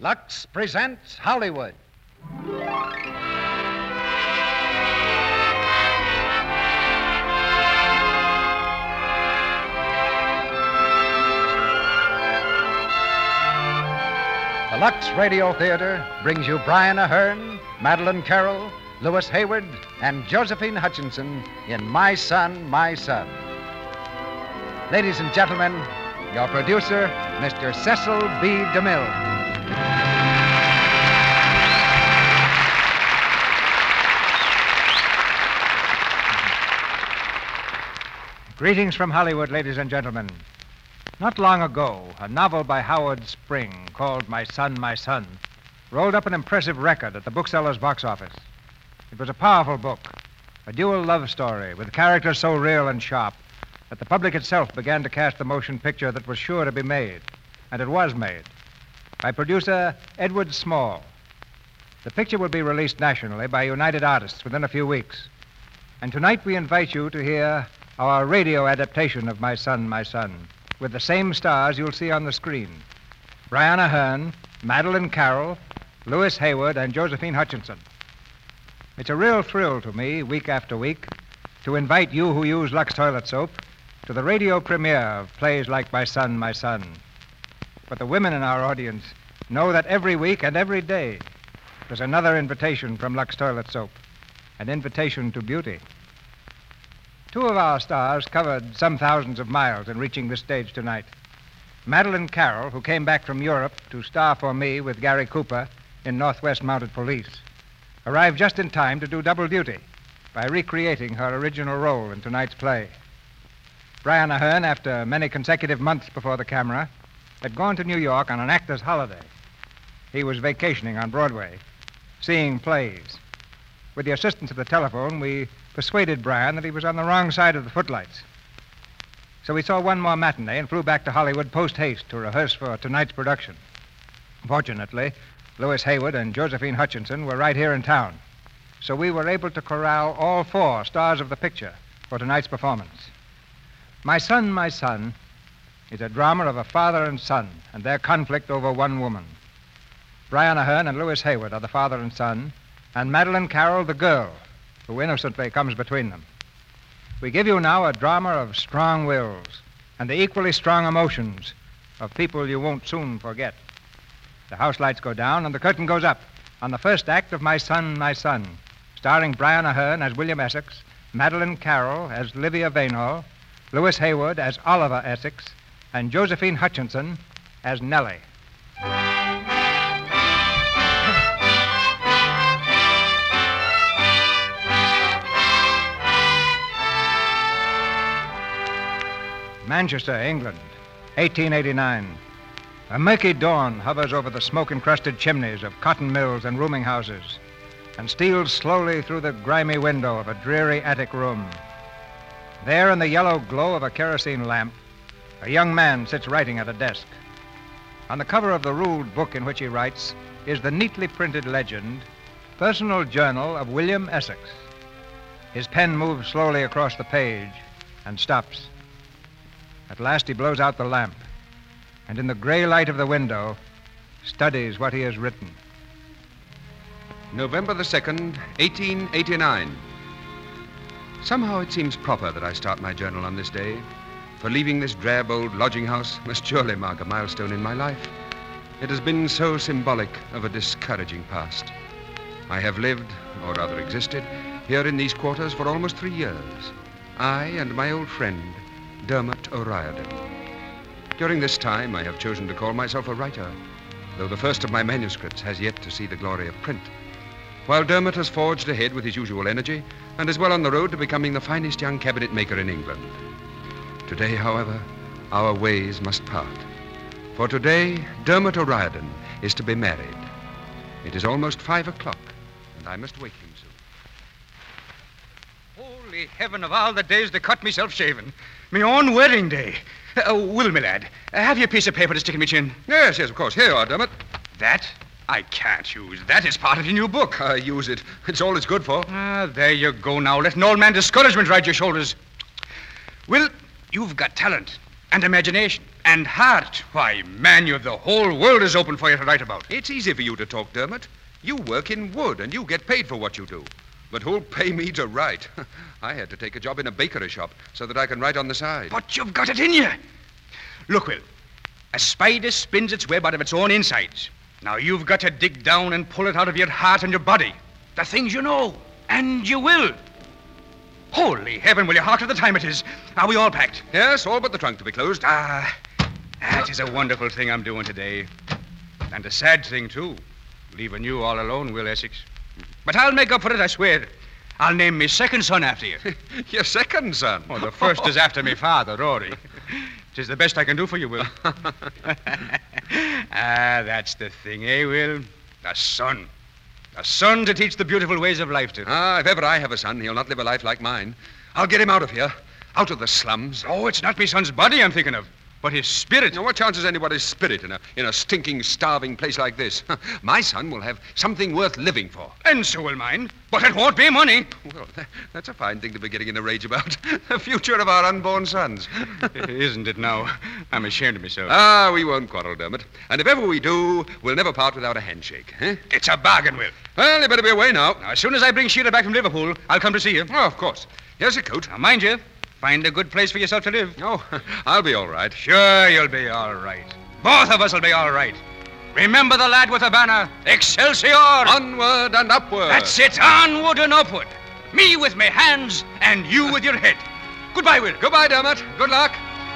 Lux presents Hollywood. The Lux Radio Theater brings you Brian Aherne, Madeline Carroll, Louis Hayward, and Josephine Hutchinson in My Son, My Son. Ladies and gentlemen, your producer, Mr. Cecil B. DeMille. Greetings from Hollywood, ladies and gentlemen. Not long ago, a novel by Howard Spring called My Son, My Son rolled up an impressive record at the bookseller's box office. It was a powerful book, a dual love story with characters so real and sharp that the public itself began to cast the motion picture that was sure to be made, and it was made, by producer Edward Small. The picture will be released nationally by United Artists within a few weeks. And tonight we invite you to hear our radio adaptation of My Son, My Son, with the same stars you'll see on the screen: Brian Aherne, Madeline Carroll, Louis Hayward, and Josephine Hutchinson. It's a real thrill to me, week after week, to invite you who use Lux Toilet Soap to the radio premiere of plays like My Son, My Son. But the women in our audience know that every week and every day there's another invitation from Lux Toilet Soap, an invitation to beauty. Two of our stars covered some thousands of miles in reaching this stage tonight. Madeline Carroll, who came back from Europe to star for me with Gary Cooper in Northwest Mounted Police, arrived just in time to do double duty by recreating her original role in tonight's play. Brian Aherne, after many consecutive months before the camera, had gone to New York on an actor's holiday. He was vacationing on Broadway, seeing plays. With the assistance of the telephone, we persuaded Brian that he was on the wrong side of the footlights. So we saw one more matinee and flew back to Hollywood post-haste to rehearse for tonight's production. Fortunately, Louis Hayward and Josephine Hutchinson were right here in town, so we were able to corral all four stars of the picture for tonight's performance. My Son, My Son is a drama of a father and son and their conflict over one woman. Brian Aherne and Louis Hayward are the father and son, and Madeline Carroll the girl who innocently comes between them. We give you now a drama of strong wills and the equally strong emotions of people you won't soon forget. The house lights go down and the curtain goes up on the first act of My Son, My Son, starring Brian Aherne as William Essex, Madeline Carroll as Livia Vaynol, Louis Hayward as Oliver Essex, and Josephine Hutchinson as Nellie. Manchester, England, 1889. A murky dawn hovers over the smoke-encrusted chimneys of cotton mills and rooming houses and steals slowly through the grimy window of a dreary attic room. There, in the yellow glow of a kerosene lamp, a young man sits writing at a desk. On the cover of the ruled book in which he writes is the neatly printed legend, Personal Journal of William Essex. His pen moves slowly across the page and stops. At last he blows out the lamp, and in the gray light of the window, studies what he has written. November the 2nd, 1889. Somehow it seems proper that I start my journal on this day, for leaving this drab old lodging house must surely mark a milestone in my life. It has been so symbolic of a discouraging past. I have lived, or rather existed, here in these quarters for almost 3 years. I and my old friend, Dermot O'Riordan. During this time, I have chosen to call myself a writer, though the first of my manuscripts has yet to see the glory of print. While Dermot has forged ahead with his usual energy and is well on the road to becoming the finest young cabinet maker in England. Today, however, our ways must part. For today, Dermot O'Riordan is to be married. It is almost 5 o'clock, and I must wake him soon. Holy heaven of all the days to cut myself shaving. Me own wedding day. Will, my lad, have you a piece of paper to stick in my chin? Yes, of course. Here you are, Dermot. That? I can't use that. It's part of your new book. Use it. It's all it's good for. There you go now. Let an old man discouragement ride your shoulders. Will, you've got talent and imagination. And heart. Why, man, you've the whole world is open for you to write about. It's easy for you to talk, Dermot. You work in wood, and you get paid for what you do. But who'll pay me to write? I had to take a job in a bakery shop so that I can write on the side. But you've got it in you. Look, Will, a spider spins its web out of its own insides. Now you've got to dig down and pull it out of your heart and your body. The things you know, and you will. Holy heaven, will you hark to the time it is? Are we all packed? Yes, all but the trunk to be closed. That is a wonderful thing I'm doing today. And a sad thing, too. Leaving you all alone, Will Essex. But I'll make up for it, I swear. I'll name me second son after you. Your second son? Oh, the first is after me father, Rory. 'Tis the best I can do for you, Will. That's the thing, eh, Will? A son. A son to teach the beautiful ways of life to. If ever I have a son, he'll not live a life like mine. I'll get him out of here. Out of the slums. Oh, it's not me son's body I'm thinking of, but his spirit. Now, what chance has anybody's spirit in a stinking, starving place like this? My son will have something worth living for. And so will mine. But it won't be money. Well, that's a fine thing to be getting in a rage about. The future of our unborn sons. Isn't it now? I'm ashamed of myself. We won't quarrel, Dermot. And if ever we do, we'll never part without a handshake. Eh? It's a bargain, Will. Well, you better be away now. As soon as I bring Sheila back from Liverpool, I'll come to see you. Oh, of course. Here's your coat. Now, mind you, find a good place for yourself to live. Oh, I'll be all right. Sure, you'll be all right. Both of us will be all right. Remember the lad with the banner. Excelsior! Onward and upward. That's it, onward and upward. Me with my hands and you with your head. Goodbye, Will. Goodbye, Dermot. Good luck.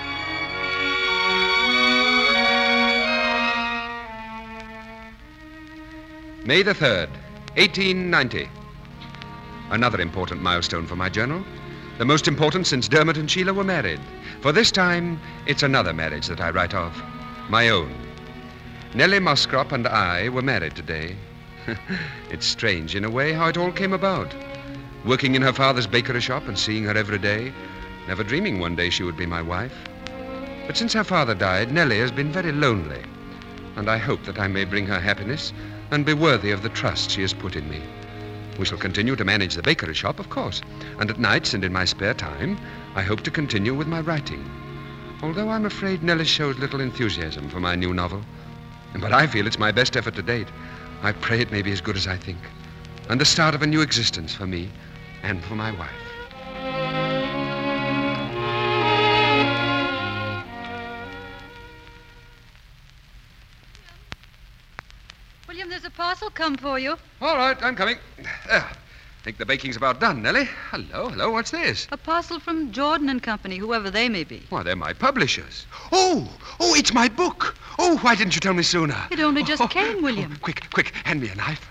May the 3rd, 1890. Another important milestone for my journal. The most important since Dermot and Sheila were married. For this time, it's another marriage that I write of. My own. Nellie Muscrop and I were married today. It's strange, in a way, how it all came about. Working in her father's bakery shop and seeing her every day, never dreaming one day she would be my wife. But since her father died, Nellie has been very lonely. And I hope that I may bring her happiness and be worthy of the trust she has put in me. We shall continue to manage the bakery shop, of course. And at nights and in my spare time, I hope to continue with my writing. Although I'm afraid Nellie shows little enthusiasm for my new novel. But I feel it's my best effort to date. I pray it may be as good as I think. And the start of a new existence for me and for my wife. William, there's a parcel come for you. All right, I'm coming. Think the baking's about done, Nellie. Hello, what's this? A parcel from Jordan and Company, whoever they may be. Why, they're my publishers. Oh, it's my book. Oh, why didn't you tell me sooner? It only just came, William. Quick, hand me a knife.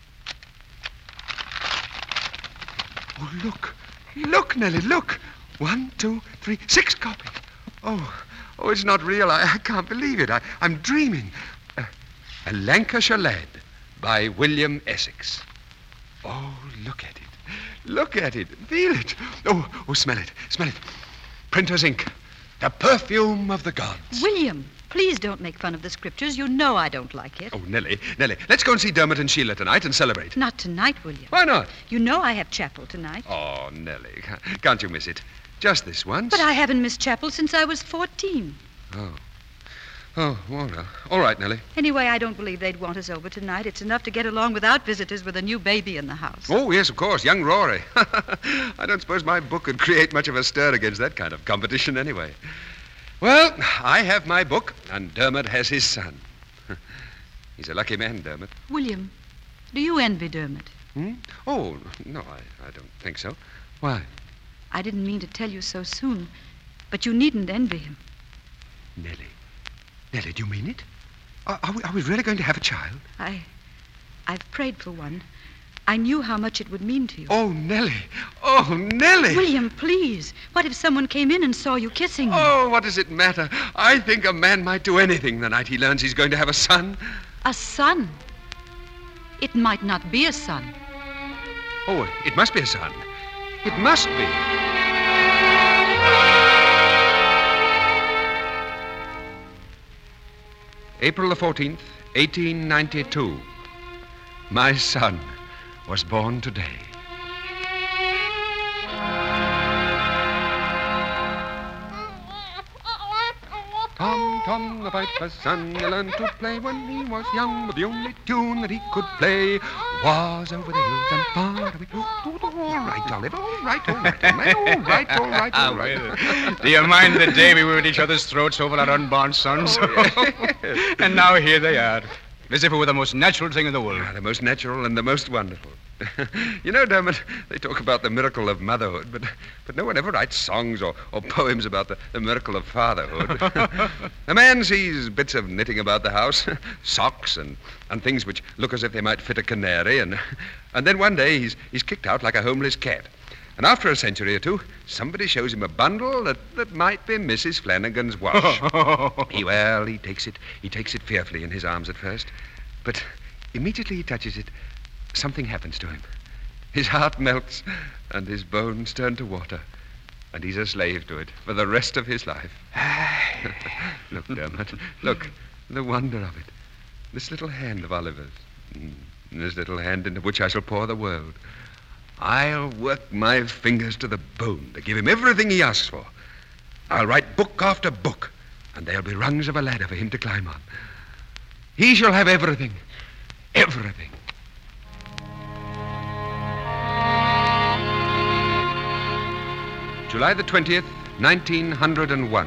Oh, look, Nellie, look. 1, 2, 3, 6 copies. Oh, it's not real. I can't believe it. I'm dreaming. A Lancashire Lad by William Essex. Oh, look at it. Look at it. Feel it. Oh, smell it. Printer's ink. The perfume of the gods. William, please don't make fun of the scriptures. You know I don't like it. Oh, Nellie, let's go and see Dermot and Sheila tonight and celebrate. Not tonight, William. Why not? You know I have chapel tonight. Oh, Nellie, can't you miss it? Just this once. But I haven't missed chapel since I was 14. Oh, all right, Nellie. Anyway, I don't believe they'd want us over tonight. It's enough to get along without visitors with a new baby in the house. Oh, yes, of course, young Rory. I don't suppose my book could create much of a stir against that kind of competition anyway. Well, I have my book, and Dermot has his son. He's a lucky man, Dermot. William, do you envy Dermot? Oh, no, I don't think so. Why? I didn't mean to tell you so soon, but you needn't envy him. Nellie, do you mean it? Are we really going to have a child? I've prayed for one. I knew how much it would mean to you. Oh, Nellie. Oh, Nellie. William, please. What if someone came in and saw you kissing me? Oh, what does it matter? I think a man might do anything the night he learns he's going to have a son. A son? It might not be a son. Oh, it must be a son. It must be. April the 14th, 1892. My son was born today. Tom Tom the piper's son, he learned to play when he was young, but the only tune that he could play was over the hills and far away. All right, Oliver, all right, old man. All right. Do you mind the day we were at each other's throats over our unborn sons? And now here they are, as if it were the most natural thing in the world. The most natural and the most wonderful. You know, Dermot, they talk about the miracle of motherhood, but no one ever writes songs or poems about the miracle of fatherhood. A man sees bits of knitting about the house, socks and things which look as if they might fit a canary, and then one day he's kicked out like a homeless cat. And after a century or two, somebody shows him a bundle that might be Mrs. Flanagan's wash. He takes it fearfully in his arms at first, but immediately he touches it, something happens to him. His heart melts, and his bones turn to water, and he's a slave to it for the rest of his life. Look, Dermot, look, the wonder of it. This little hand of Oliver's, this little hand into which I shall pour the world. I'll work my fingers to the bone to give him everything he asks for. I'll write book after book, and there'll be rungs of a ladder for him to climb on. He shall have everything. Everything. July the 20th, 1901.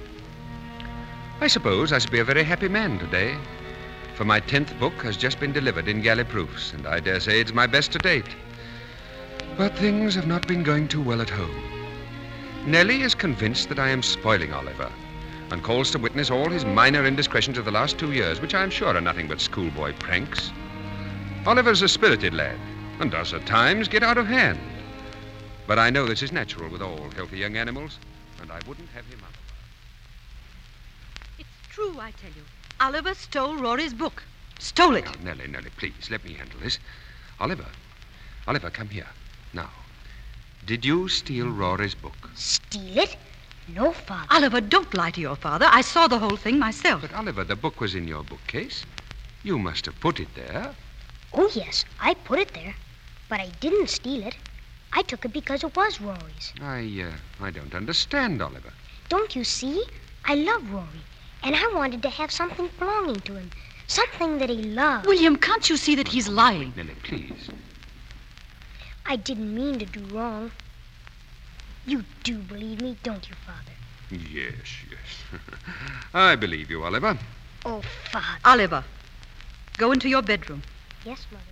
I suppose I shall be a very happy man today, for my 10th book has just been delivered in galley proofs, and I dare say it's my best to date. But things have not been going too well at home. Nellie is convinced that I am spoiling Oliver, and calls to witness all his minor indiscretions of the last 2 years, which I am sure are nothing but schoolboy pranks. Oliver's a spirited lad, and does at times get out of hand. But I know this is natural with all healthy young animals, and I wouldn't have him otherwise. It's true, I tell you. Oliver stole Rory's book. Stole it. Now, Nellie, please, let me handle this. Oliver, come here. Now, did you steal Rory's book? Steal it? No, Father. Oliver, don't lie to your father. I saw the whole thing myself. But, Oliver, the book was in your bookcase. You must have put it there. Oh, yes, I put it there. But I didn't steal it. I took it because it was Rory's. I don't understand, Oliver. Don't you see? I love Rory, and I wanted to have something belonging to him. Something that he loved. William, can't you see that he's lying? Nellie, please. I didn't mean to do wrong. You do believe me, don't you, Father? Yes. I believe you, Oliver. Oh, Father. Oliver, go into your bedroom. Yes, Mother.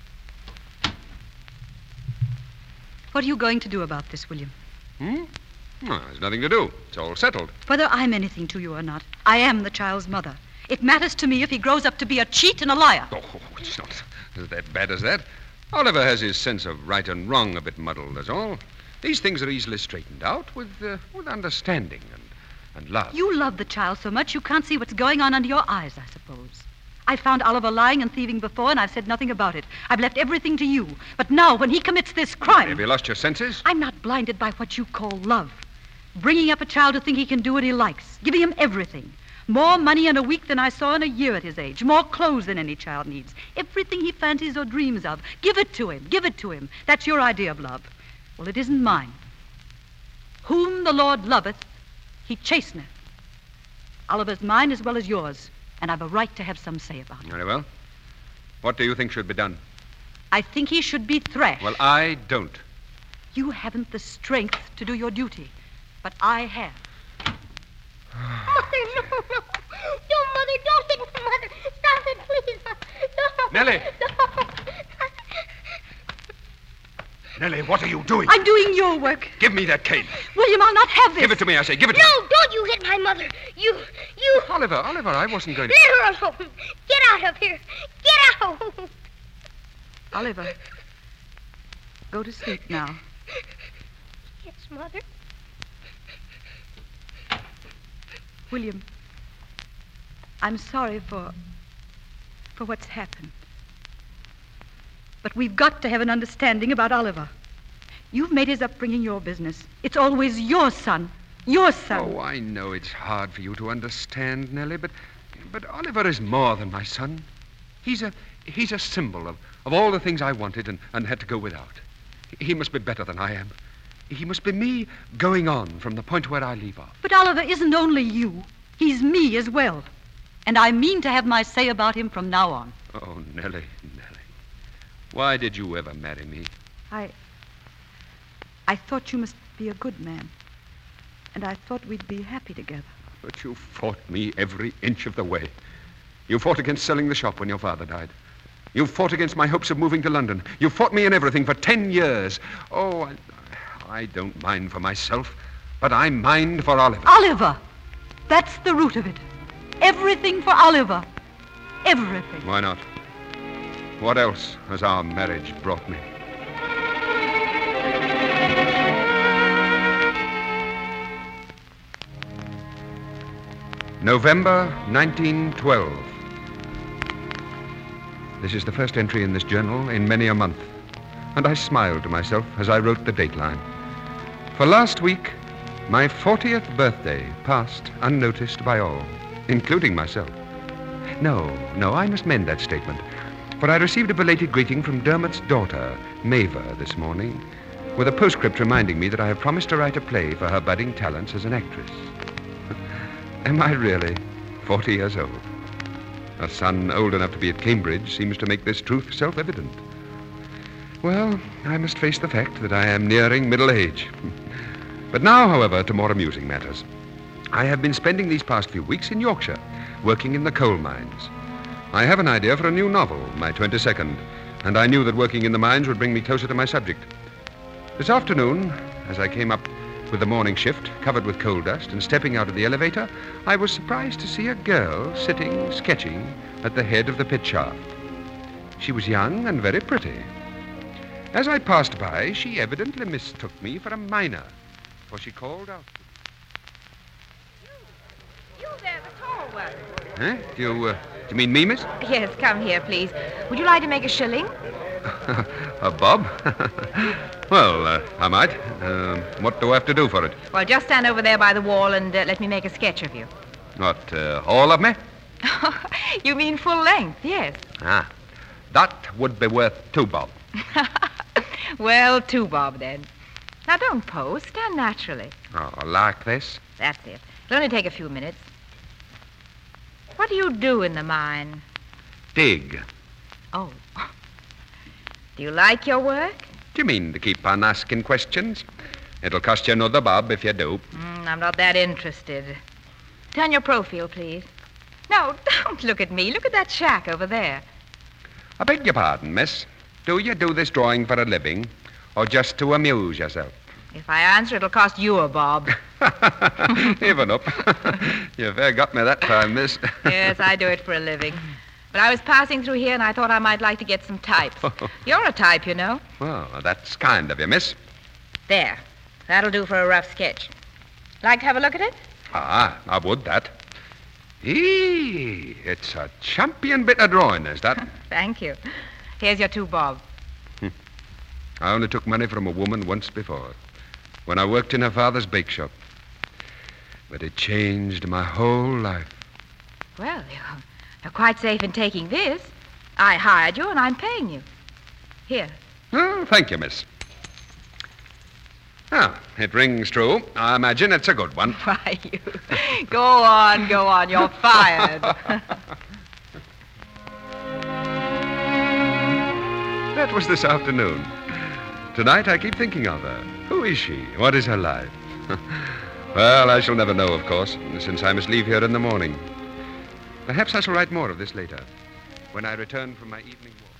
What are you going to do about this, William? Well, there's nothing to do. It's all settled. Whether I'm anything to you or not, I am the child's mother. It matters to me if he grows up to be a cheat and a liar. Oh, it's not that bad as that. Oliver has his sense of right and wrong a bit muddled, that's all. These things are easily straightened out with understanding and love. You love the child so much you can't see what's going on under your eyes, I suppose. I found Oliver lying and thieving before, and I've said nothing about it. I've left everything to you. But now, when he commits this crime... Have you lost your senses? I'm not blinded by what you call love. Bringing up a child to think he can do what he likes. Giving him everything. More money in a week than I saw in a year at his age. More clothes than any child needs. Everything he fancies or dreams of. Give it to him. Give it to him. That's your idea of love. Well, it isn't mine. Whom the Lord loveth, he chasteneth. Oliver's mine as well as yours, and I've a right to have some say about it. Very well. What do you think should be done? I think he should be thrashed. Well, I don't. You haven't the strength to do your duty, but I have. Mother, no. No, Mother, don't hit me, Mother. Stop it, please, Mother. No. Nellie. No. Nellie, what are you doing? I'm doing your work. Give me that cane. William, I'll not have this. Give it to me, I say. Give it to me. No, don't you hit my mother. You. Oliver, I wasn't going to... Let her alone. Get out of here. Get out. Oliver, go to sleep now. Yes, Mother. William, I'm sorry for what's happened. But we've got to have an understanding about Oliver. You've made his upbringing your business. It's always your son. Your son. Oh, I know it's hard for you to understand, Nellie, but Oliver is more than my son. He's a symbol of all the things I wanted and had to go without. He must be better than I am. He must be me going on from the point where I leave off. But Oliver isn't only you. He's me as well. And I mean to have my say about him from now on. Oh, Nellie. Why did you ever marry me? I thought you must be a good man. And I thought we'd be happy together. But you fought me every inch of the way. You fought against selling the shop when your father died. You fought against my hopes of moving to London. You fought me in everything for 10 years. Oh, I don't mind for myself, but I mind for Oliver. Oliver! That's the root of it. Everything for Oliver. Everything. Why not? What else has our marriage brought me? November 1912. This is the first entry in this journal in many a month, and I smiled to myself as I wrote the dateline. For last week, my 40th birthday passed unnoticed by all, including myself. No, I must mend that statement, for I received a belated greeting from Dermot's daughter, Maeva, this morning, with a postscript reminding me that I have promised to write a play for her budding talents as an actress. Am I really 40 years old? A son old enough to be at Cambridge seems to make this truth self-evident. Well, I must face the fact that I am nearing middle age. But now, however, to more amusing matters. I have been spending these past few weeks in Yorkshire, working in the coal mines. I have an idea for a new novel, my 22nd, and I knew that working in the mines would bring me closer to my subject. This afternoon, as I came up with the morning shift, covered with coal dust, and stepping out of the elevator, I was surprised to see a girl sitting, sketching, at the head of the pit shaft. She was young and very pretty. As I passed by, she evidently mistook me for a miner, for she called out to me. You there, the tall one. Huh? Do you mean me, miss? Yes, come here, please. Would you like to make a shilling? A bob? Well, I might. What do I have to do for it? Well, just stand over there by the wall and let me make a sketch of you. What, all of me? You mean full length, yes. Ah, that would be worth 2 bob. Well, 2 bob, then. Now, don't pose. Stand naturally. Oh, like this? That's it. It'll only take a few minutes. What do you do in the mine? Dig. Oh. Do you like your work? Do you mean to keep on asking questions? It'll cost you another bob if you do. I'm not that interested. Turn your profile, please. No, don't look at me. Look at that shack over there. I beg your pardon, miss. Do you do this drawing for a living, or just to amuse yourself? If I answer, it'll cost you a bob. Even up. You fair got me that time, miss. Yes, I do it for a living. But I was passing through here, and I thought I might like to get some types. You're a type, you know. Well, that's kind of you, miss. There. That'll do for a rough sketch. Like to have a look at it? Ah, I would that. It's a champion bit of drawing, is that? Thank you. Here's your 2 bob. I only took money from a woman once before, when I worked in her father's bake shop. But it changed my whole life. Well, you're quite safe in taking this. I hired you, and I'm paying you. Here. Oh, thank you, miss. Ah, it rings true. I imagine it's a good one. Why, you... Go on. You're fired. That was this afternoon. Tonight I keep thinking of her. Who is she? What is her life? Well, I shall never know, of course, since I must leave here in the morning. Perhaps I shall write more of this later, when I return from my evening walk.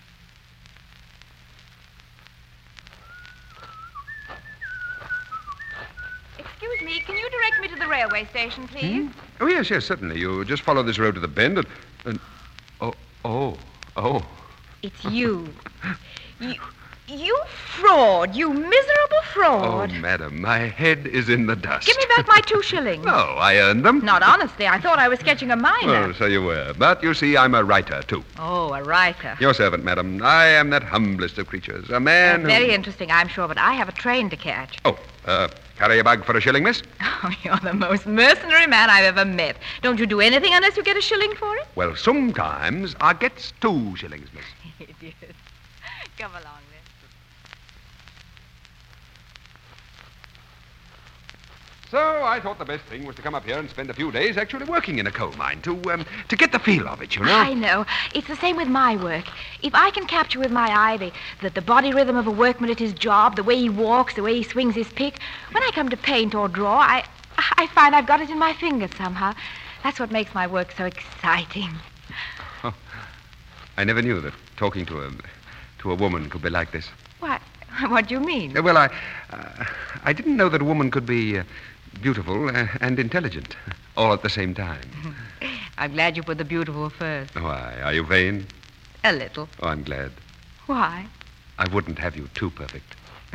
Excuse me, can you direct me to the railway station, please? Oh, yes, certainly. You just follow this road to the bend and... Oh. It's you. You fraud. You miserable fraud. Oh, madam, my head is in the dust. Give me back my 2 shillings. No, I earned them. Not honestly. I thought I was sketching a miner. Oh, so you were. But you see, I'm a writer, too. Oh, a writer. Your servant, madam. I am that humblest of creatures. A man who... Very interesting, I'm sure, but I have a train to catch. Oh, carry a bag for a shilling, miss? Oh, you're the most mercenary man I've ever met. Don't you do anything unless you get a shilling for it? Well, sometimes I gets 2 shillings, miss. Idiot. Come along, then. So I thought the best thing was to come up here and spend a few days actually working in a coal mine to get the feel of it, you know. I know. It's the same with my work. If I can capture with my eye the body rhythm of a workman at his job, the way he walks, the way he swings his pick, when I come to paint or draw, I find I've got it in my fingers somehow. That's what makes my work so exciting. Oh, I never knew that talking to a woman could be like this. What do you mean? Well, I didn't know that a woman could be beautiful and intelligent all at the same time. I'm glad you put the beautiful first. Why, are you vain? A little. Oh, I'm glad. Why? I wouldn't have you too perfect.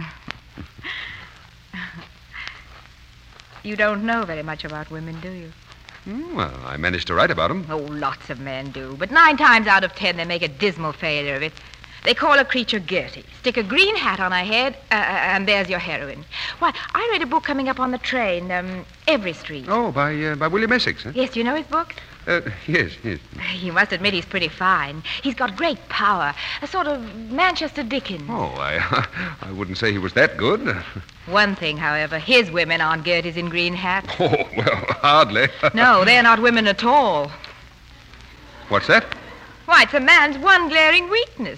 You don't know very much about women, do you? Well, I managed to write about them. Oh, lots of men do. But 9 times out of 10, they make a dismal failure of it. They call a creature Gertie, stick a green hat on her head, and there's your heroine. Why, I read a book coming up on the train, Every Street. Oh, by William Essex, huh? Yes, do you know his books? Yes. You must admit he's pretty fine. He's got great power, a sort of Manchester Dickens. Oh, I wouldn't say he was that good. One thing, however, his women aren't Gerties in green hats. Oh, well, hardly. No, they're not women at all. What's that? Why, it's a man's one glaring weakness.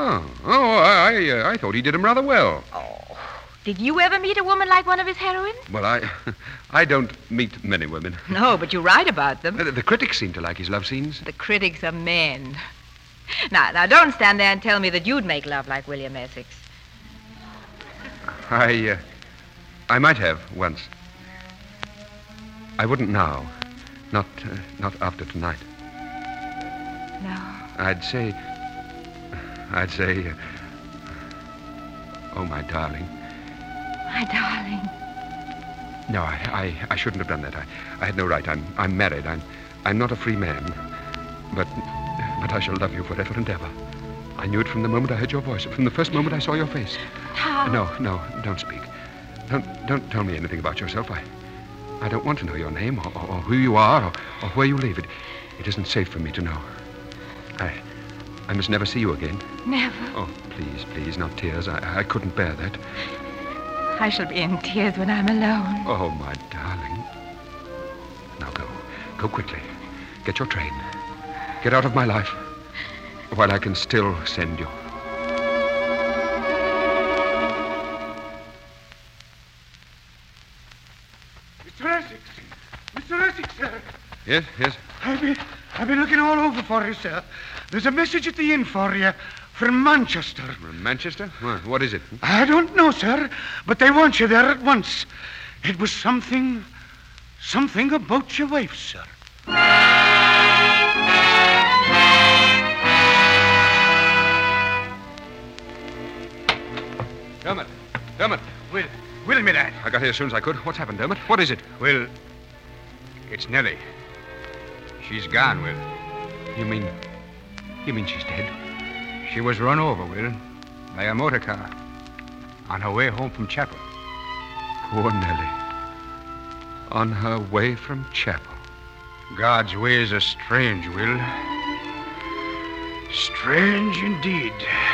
I thought he did him rather well. Oh, did you ever meet a woman like one of his heroines? Well, I don't meet many women. No, but you write about them. The critics seem to like his love scenes. The critics are men. Now, don't stand there and tell me that you'd make love like William Essex. I might have once. I wouldn't now. Not after tonight. No. I'd say, oh, my darling. My darling. No, I shouldn't have done that. I had no right. I'm married. I'm not a free man. But I shall love you forever and ever. I knew it from the moment I heard your voice, from the first moment I saw your face. How? No, don't speak. Don't tell me anything about yourself. I don't want to know your name or who you are or where you live. It isn't safe for me to know. I must never see you again. Never. Oh, please, not tears. I couldn't bear that. I shall be in tears when I'm alone. Oh, my darling. Now go quickly. Get your train. Get out of my life while I can still send you. Mr. Essex, sir. Yes? I've been looking all over for you, sir. There's a message at the inn for you from Manchester. From Manchester? What is it? I don't know, sir, but they want you there at once. It was something about your wife, sir. Dermot. Will, me lad. I got here as soon as I could. What's happened, Dermot? What is it? Will, it's Nellie. She's gone, Will. You mean she's dead? She was run over, Will, by a motor car on her way home from chapel. Poor Nellie. On her way from chapel. God's ways are strange, Will. Strange indeed.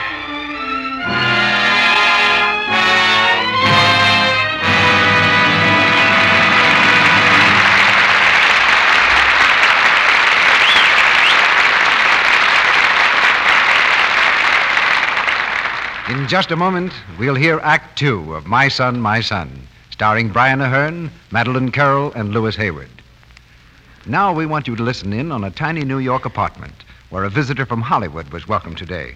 In just a moment, we'll hear Act Two of My Son, My Son, starring Brian Aherne, Madeline Carroll, and Louis Hayward. Now we want you to listen in on a tiny New York apartment where a visitor from Hollywood was welcomed today.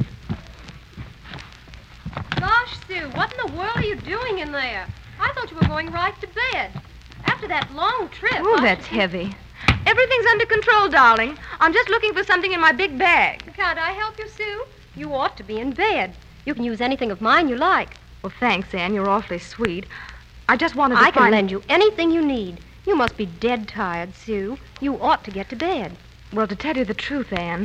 Gosh, Sue, what in the world are you doing in there? I thought you were going right to bed. After that long trip. Oh, that's heavy. Everything's under control, darling. I'm just looking for something in my big bag. Can't I help you, Sue? You ought to be in bed. You can use anything of mine you like. Well, thanks, Anne. You're awfully sweet. I just wanted to I can lend you anything you need. You must be dead tired, Sue. You ought to get to bed. Well, to tell you the truth, Anne,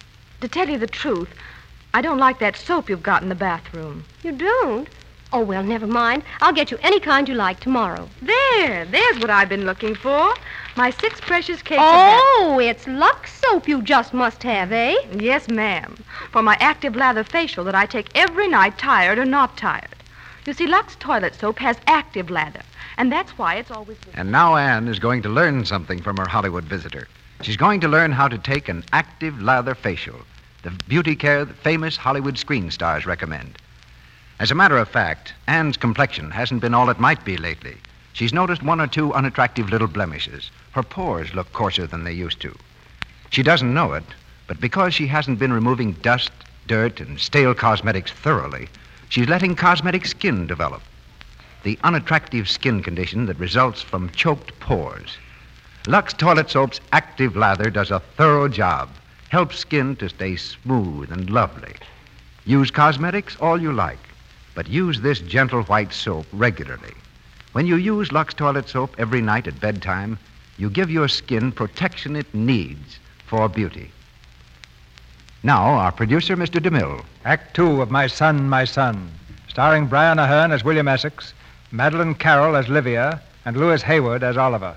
I don't like that soap you've got in the bathroom. You don't? Oh, well, never mind. I'll get you any kind you like tomorrow. There's what I've been looking for. My 6 precious cakes Oh, it's Lux soap you just must have, eh? Yes, ma'am. For my active lather facial that I take every night, tired or not tired. You see, Lux toilet soap has active lather, and that's why it's always... And now Anne is going to learn something from her Hollywood visitor. She's going to learn how to take an active lather facial, the beauty care that famous Hollywood screen stars recommend. As a matter of fact, Anne's complexion hasn't been all it might be lately. She's noticed one or two unattractive little blemishes. Her pores look coarser than they used to. She doesn't know it, but because she hasn't been removing dust, dirt, and stale cosmetics thoroughly, she's letting cosmetic skin develop. The unattractive skin condition that results from choked pores. Lux Toilet Soap's active lather does a thorough job, helps skin to stay smooth and lovely. Use cosmetics all you like, but use this gentle white soap regularly. When you use Lux Toilet Soap every night at bedtime, you give your skin protection it needs for beauty. Now, our producer, Mr. DeMille. Act 2 of My Son, starring Brian Aherne as William Essex, Madeleine Carroll as Livia, and Louis Hayward as Oliver.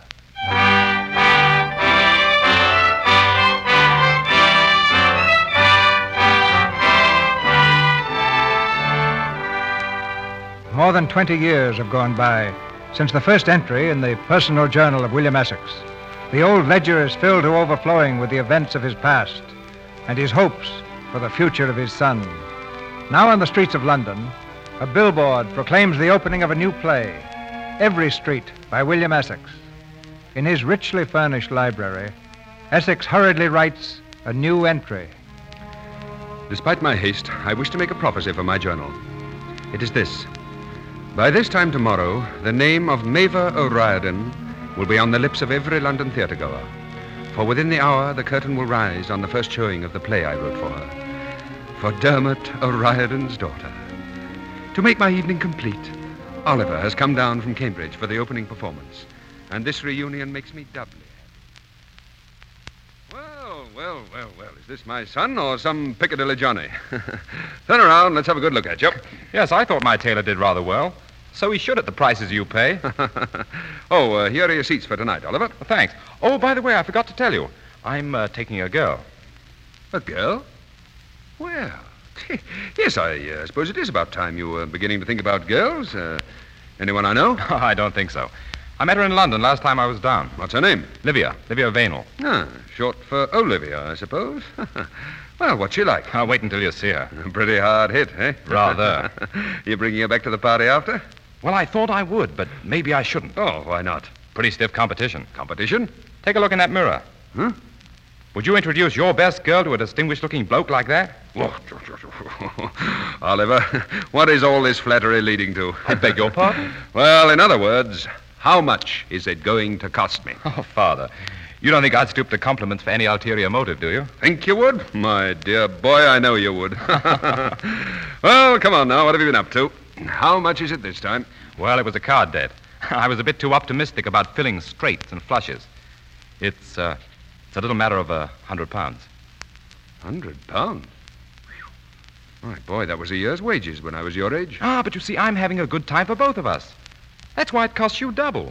More than 20 years have gone by since the first entry in the personal journal of William Essex. The old ledger is filled to overflowing with the events of his past and his hopes for the future of his son. Now on the streets of London, a billboard proclaims the opening of a new play, Every Street by William Essex. In his richly furnished library, Essex hurriedly writes a new entry. Despite my haste, I wish to make a prophecy for my journal. It is this. By this time tomorrow, the name of Mava O'Riordan will be on the lips of every London theatergoer. For within the hour, the curtain will rise on the first showing of the play I wrote for her. For Dermot O'Riordan's daughter. To make my evening complete, Oliver has come down from Cambridge for the opening performance. And this reunion makes me doubly happy. Well. Is this my son or some Piccadilly Johnny? Turn around, let's have a good look at you. Yes, I thought my tailor did rather well. So he should at the prices you pay. Here are your seats for tonight, Oliver. Well, thanks. Oh, by the way, I forgot to tell you. I'm taking a girl. A girl? Well, yes, I suppose it is about time you were beginning to think about girls. Anyone I know? I don't think so. I met her in London last time I was down. What's her name? Livia Vainel. Ah, short for Olivia, I suppose. Well, what's she like? I'll wait until you see her. Pretty hard hit, eh? Rather. You bringing her back to the party after? Well, I thought I would, but maybe I shouldn't. Oh, why not? Pretty stiff competition. Competition? Take a look in that mirror. Huh? Would you introduce your best girl to a distinguished-looking bloke like that? Oh, Oliver, what is all this flattery leading to? I beg your pardon? Well, in other words, how much is it going to cost me? Oh, Father, you don't think I'd stoop to compliments for any ulterior motive, do you? Think you would? My dear boy, I know you would. Well, come on now, what have you been up to? How much is it this time? Well, it was a card debt. I was a bit too optimistic about filling straights and flushes. It's a little matter of £100. £100? My boy, that was a year's wages when I was your age. Ah, but you see, I'm having a good time for both of us. That's why it costs you double.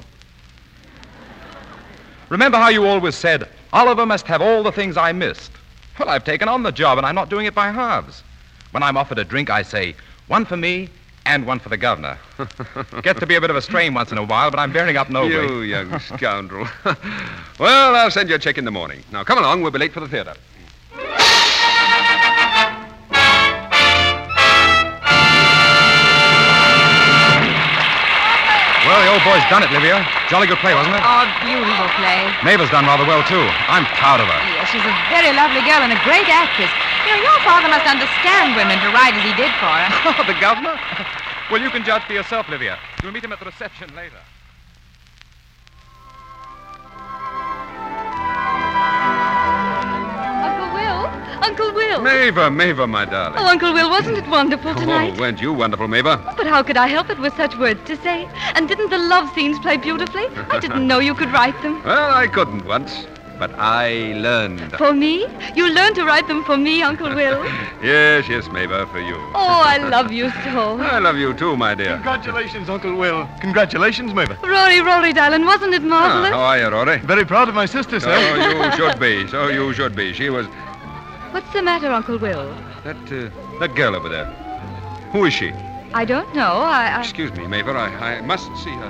Remember how you always said, Oliver must have all the things I missed? Well, I've taken on the job, and I'm not doing it by halves. When I'm offered a drink, I say, one for me and one for the governor. Gets to be a bit of a strain once in a while, but I'm bearing up nobly. You young scoundrel. Well, I'll send you a check in the morning. Now, come along. We'll be late for the theater. Well, the old boy's done it, Livia. Jolly good play, wasn't it? Oh, beautiful play. Mava's done rather well, too. I'm proud of her. Yes, she's a very lovely girl and a great actress. You know, your father must understand women to ride as he did for her. Oh, the governor? Well, you can judge for yourself, Livia. You'll meet him at the reception later. Uncle Will. Mava, my darling. Oh, Uncle Will, wasn't it wonderful tonight? Oh, weren't you wonderful, Mava? But how could I help it with such words to say? And didn't the love scenes play beautifully? I didn't know you could write them. Well, I couldn't once, but I learned. For me? You learned to write them for me, Uncle Will? Yes, Mava, for you. Oh, I love you so. I love you too, my dear. Congratulations, Uncle Will. Congratulations, Mava. Rory, darling, wasn't it marvelous? How are you, Rory? Very proud of my sister, sir. So you should be. So you should be. She was... What's the matter, Uncle Will? That girl over there. Who is she? I don't know. Excuse me, Mavor. I must see her.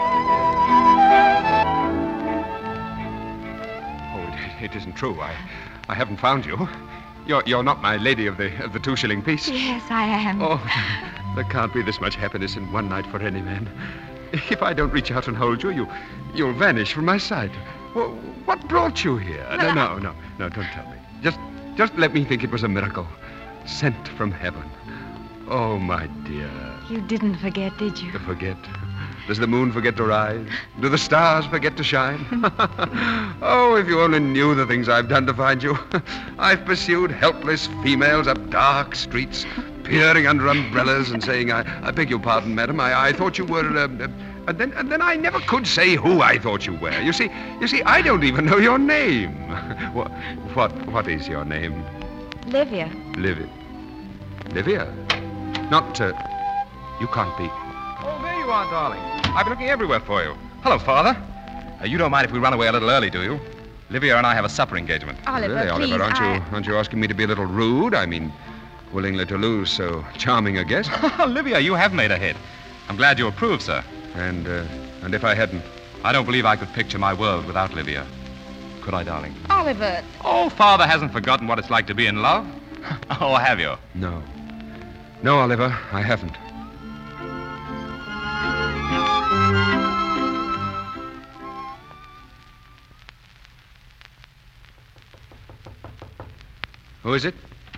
Oh, it isn't true. I haven't found you. You're not my lady of the 2-shilling piece. Yes, I am. Oh, there can't be this much happiness in one night for any man. If I don't reach out and hold you, you'll vanish from my sight. What brought you here? No, don't tell me. Just let me think it was a miracle. Sent from heaven. Oh, my dear. You didn't forget, did you? To forget? Does the moon forget to rise? Do the stars forget to shine? Oh, if you only knew the things I've done to find you. I've pursued helpless females up dark streets, peering under umbrellas and saying, I beg your pardon, madam, I thought you were, and then I never could say who I thought you were. You see, I don't even know your name. What is your name? Livia. Livia? Not, you can't be. Oh, there you are, darling. I've been looking everywhere for you. Hello, Father. You don't mind if we run away a little early, do you? Livia and I have a supper engagement. Oliver, really, please, Oliver, aren't you asking me to be a little rude? I mean, willingly to lose so charming a guest. Livia, you have made a hit. I'm glad you approve, sir. And if I hadn't? I don't believe I could picture my world without Livia. Could I, darling? Oliver. Oh, Father hasn't forgotten what it's like to be in love. Oh, have you? No, Oliver, I haven't. Who is it?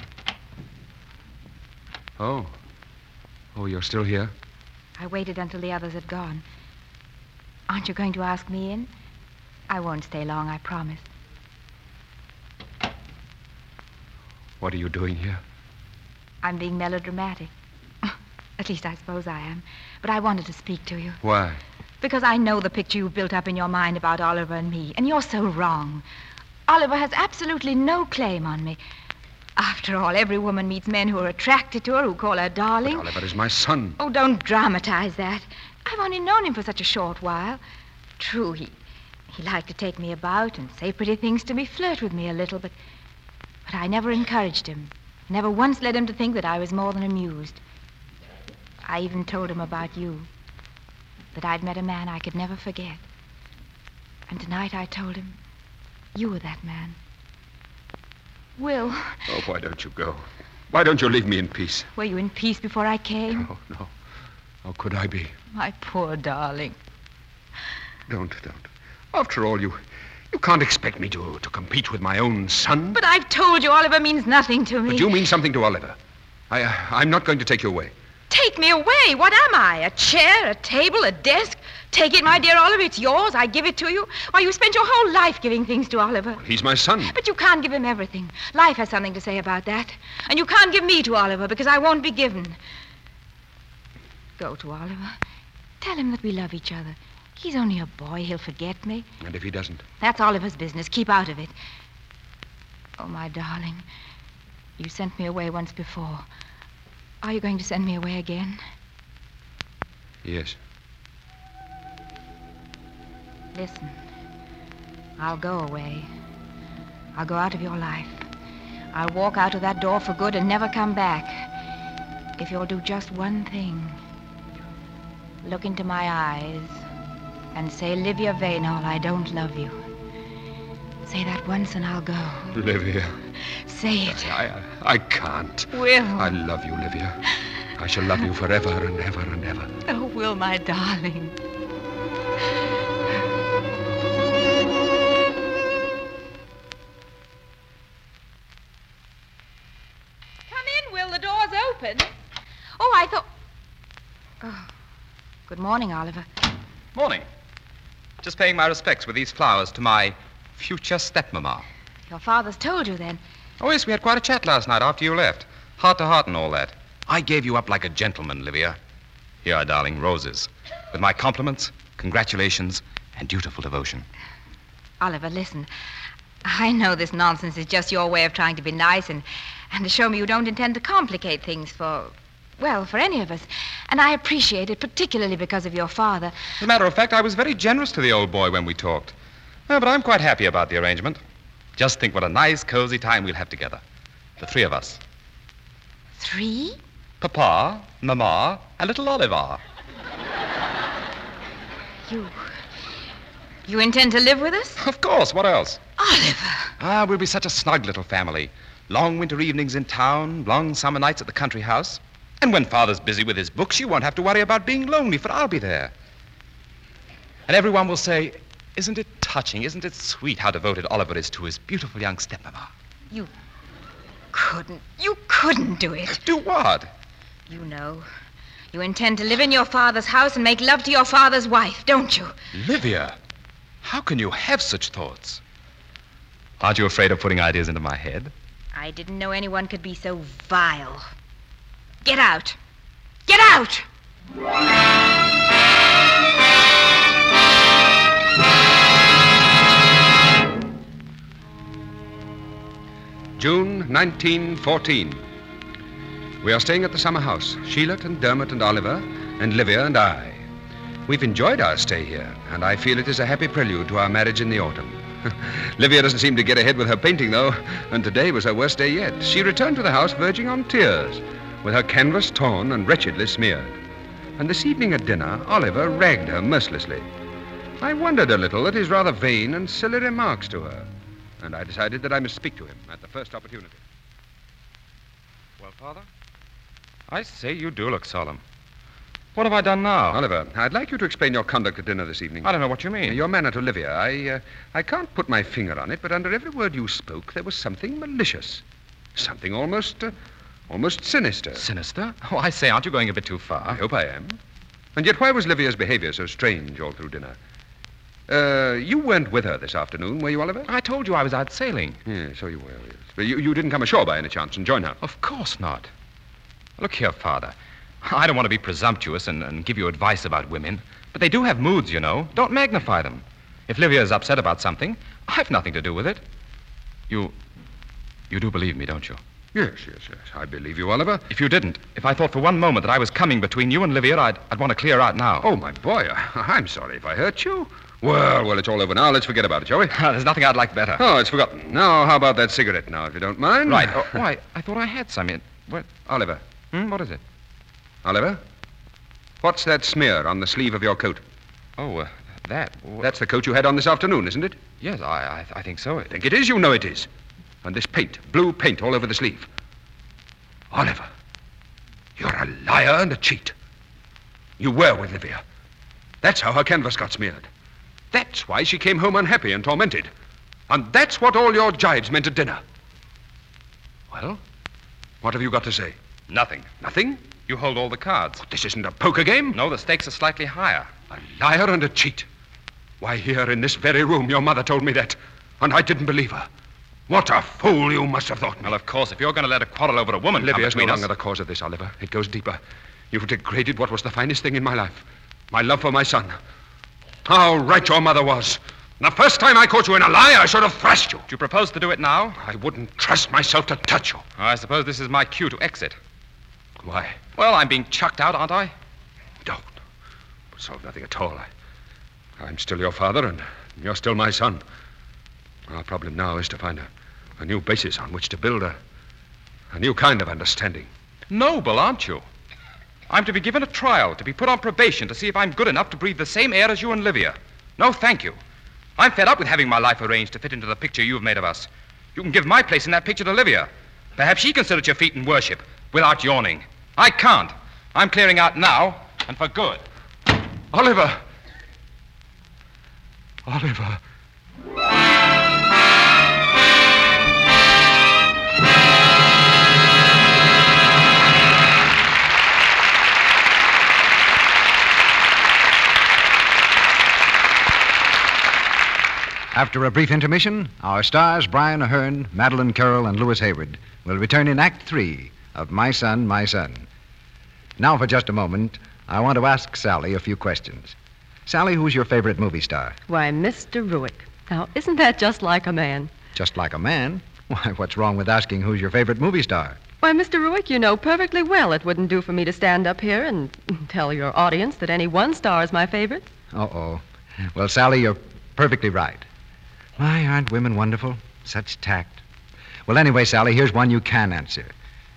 Oh, you're still here? I waited until the others had gone. Aren't you going to ask me in? I won't stay long, I promise. What are you doing here? I'm being melodramatic. At least I suppose I am. But I wanted to speak to you. Why? Because I know the picture you've built up in your mind about Oliver and me, and you're so wrong. Oliver has absolutely no claim on me. After all, every woman meets men who are attracted to her, who call her darling. But Oliver is my son. Oh, don't dramatize that. I've only known him for such a short while. True, he liked to take me about and say pretty things to me, flirt with me a little, but I never encouraged him. Never once led him to think that I was more than amused. I even told him about you, that I'd met a man I could never forget. And tonight I told him you were that man. Will. Oh, why don't you go? Why don't you leave me in peace? Were you in peace before I came? No. How could I be? My poor darling. Don't. After all, you can't expect me to compete with my own son. But I've told you Oliver means nothing to me. But you mean something to Oliver. I'm not going to take you away. Take me away? What am I? A chair, a table, a desk? Take it, my dear Oliver. It's yours. I give it to you. Why, you spent your whole life giving things to Oliver. He's my son. But you can't give him everything. Life has something to say about that. And you can't give me to Oliver because I won't be given. Go to Oliver. Tell him that we love each other. He's only a boy. He'll forget me. And if he doesn't? That's Oliver's business. Keep out of it. Oh, my darling. You sent me away once before. Are you going to send me away again? Yes. Listen. I'll go away. I'll go out of your life. I'll walk out of that door for good and never come back. If you'll do just one thing. Look into my eyes and say, Livia Vaynol, I don't love you. Say that once and I'll go. Livia. Say it. I can't. Will. I love you, Livia. I shall love you forever and ever and ever. Oh, Will, my darling. Come in, Will. The door's open. Oh, I thought... Oh. Good morning, Oliver. Morning. Just paying my respects with these flowers to my future stepmama. Your father's told you, then. Oh, yes, we had quite a chat last night after you left. Heart to heart and all that. I gave you up like a gentleman, Livia. Here, darling, roses. With my compliments, congratulations, and dutiful devotion. Oliver, listen. I know this nonsense is just your way of trying to be nice and to show me you don't intend to complicate things for any of us. And I appreciate it, particularly because of your father. As a matter of fact, I was very generous to the old boy when we talked. But I'm quite happy about the arrangement. Just think what a nice, cozy time we'll have together. The three of us. 3? Papa, Mama, and little Oliver. You intend to live with us? Of course, what else? Oliver! We'll be such a snug little family. Long winter evenings in town, long summer nights at the country house. And when Father's busy with his books, you won't have to worry about being lonely, for I'll be there. And everyone will say, isn't it touching, isn't it sweet how devoted Oliver is to his beautiful young stepmama? You couldn't do it. Do what? You know. You intend to live in your father's house and make love to your father's wife, don't you? Livia, how can you have such thoughts? Aren't you afraid of putting ideas into my head? I didn't know anyone could be so vile. Get out! Get out! June 1914. We are staying at the summer house, Sheila and Dermot and Oliver, and Livia and I. We've enjoyed our stay here, and I feel it is a happy prelude to our marriage in the autumn. Livia doesn't seem to get ahead with her painting, though, and today was her worst day yet. She returned to the house verging on tears, with her canvas torn and wretchedly smeared. And this evening at dinner, Oliver ragged her mercilessly. I wondered a little at his rather vain and silly remarks to her, and I decided that I must speak to him at the first opportunity. Well, Father, I say you do look solemn. What have I done now? Oliver, I'd like you to explain your conduct at dinner this evening. I don't know what you mean. Your manner to Livia. I can't put my finger on it, but under every word you spoke, there was something malicious. Something almost sinister. Sinister? Oh, I say, aren't you going a bit too far? I hope I am. And yet, why was Livia's behavior so strange all through dinner? You weren't with her this afternoon, were you, Oliver? I told you I was out sailing. Yeah, so you were, yes. But you didn't come ashore by any chance and join her? Of course not. Look here, Father. I don't want to be presumptuous and give you advice about women, but they do have moods, you know. Don't magnify them. If Livia is upset about something, I've nothing to do with it. You do believe me, don't you? Yes. I believe you, Oliver. If you didn't, if I thought for one moment that I was coming between you and Livia, I'd want to clear out now. Oh, my boy, I'm sorry if I hurt you. Well, it's all over now. Let's forget about it, shall we? There's nothing I'd like better. Oh, it's forgotten. Now, how about that cigarette now, if you don't mind? Right. Oh, why, I thought I had some. What? Oliver. What is it? Oliver? What's that smear on the sleeve of your coat? Oh, that. That's the coat you had on this afternoon, isn't it? Yes, I think so. I think it is. You know it is. And this paint, blue paint all over the sleeve. Oliver, you're a liar and a cheat. You were with Livia. That's how her canvas got smeared. That's why she came home unhappy and tormented. And that's what all your jibes meant at dinner. Well, what have you got to say? Nothing. Nothing? You hold all the cards. But this isn't a poker game. No, the stakes are slightly higher. A liar and a cheat. Why, here in this very room, your mother told me that, and I didn't believe her. What a fool you must have thought me. Well, of course, if you're going to let a quarrel over a woman Livia's no come longer the cause of this, Oliver. It goes deeper. You've degraded what was the finest thing in my life. My love for my son. How right your mother was. The first time I caught you in a lie, I should have thrashed you. Do you propose to do it now? I wouldn't trust myself to touch you. I suppose this is my cue to exit. Why? Well, I'm being chucked out, aren't I? Don't. It solves nothing at all. I'm still your father, and you're still my son. Our problem now is to find a new basis on which to build a new kind of understanding. Noble, aren't you? I'm to be given a trial, to be put on probation to see if I'm good enough to breathe the same air as you and Livia. No, thank you. I'm fed up with having my life arranged to fit into the picture you've made of us. You can give my place in that picture to Livia. Perhaps she can sit at your feet and worship without yawning. I can't. I'm clearing out now, and for good. Oliver! Oliver. After a brief intermission, our stars, Brian Aherne, Madeline Carroll, and Louis Hayward, will return in Act 3 of My Son, My Son. Now, for just a moment, I want to ask Sally a few questions. Sally, who's your favorite movie star? Why, Mr. Ruick. Now, isn't that just like a man? Just like a man? Why, what's wrong with asking who's your favorite movie star? Why, Mr. Ruick, you know perfectly well it wouldn't do for me to stand up here and tell your audience that any one star is my favorite. Uh-oh. Well, Sally, you're perfectly right. Why, aren't women wonderful? Such tact. Well, anyway, Sally, here's one you can answer.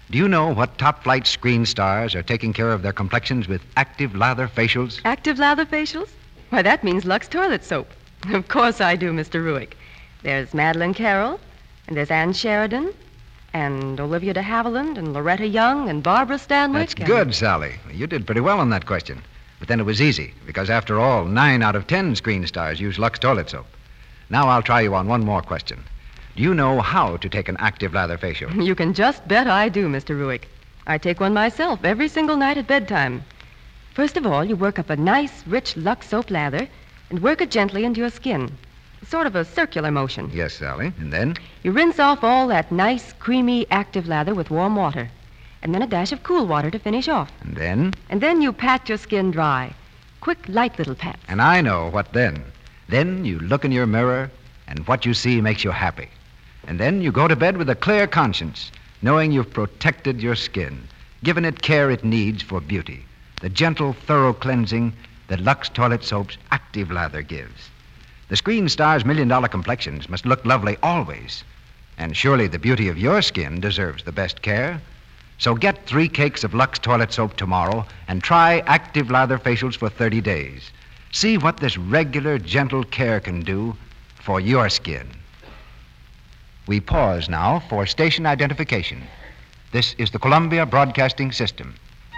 Do you know what top-flight screen stars are taking care of their complexions with active lather facials? Active lather facials? Why, that means Lux toilet soap. Of course I do, Mr. Ruick. There's Madeline Carroll, and there's Ann Sheridan, and Olivia de Havilland, and Loretta Young, and Barbara Stanwyck. That's good, Sally. You did pretty well on that question. But then it was easy, because after all, 9 out of 10 screen stars use Lux toilet soap. Now I'll try you on one more question. Do you know how to take an active lather facial? You can just bet I do, Mr. Ruick. I take one myself every single night at bedtime. First of all, you work up a nice, rich Lux soap lather and work it gently into your skin. Sort of a circular motion. Yes, Sally. And then? You rinse off all that nice, creamy, active lather with warm water. And then a dash of cool water to finish off. And then? And then you pat your skin dry. Quick, light little pats. And I know what then. Then you look in your mirror, and what you see makes you happy. And then you go to bed with a clear conscience, knowing you've protected your skin, given it care it needs for beauty, the gentle, thorough cleansing that Lux toilet soap's active lather gives. The screen star's million-dollar complexions must look lovely always. And surely the beauty of your skin deserves the best care. So get 3 cakes of Lux toilet soap tomorrow and try active lather facials for 30 days. See what this regular, gentle care can do for your skin. We pause now for station identification. This is the Columbia Broadcasting System.